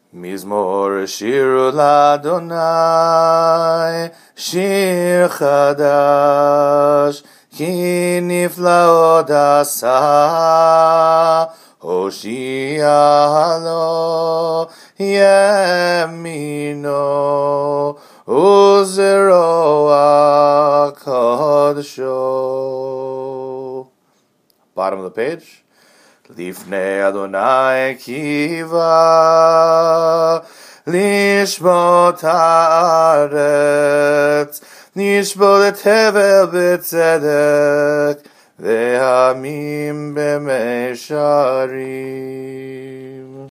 Mizmor shiru l'Adonai, shir chadash, ki niflaot asa, Hoshia lo yemino, uzeroa kodsho. Bottom of the page. Lifnei Adonai kiva, lishmot haaretz, nishbot et hevel b'tzedek, ve'amim b'mesharim.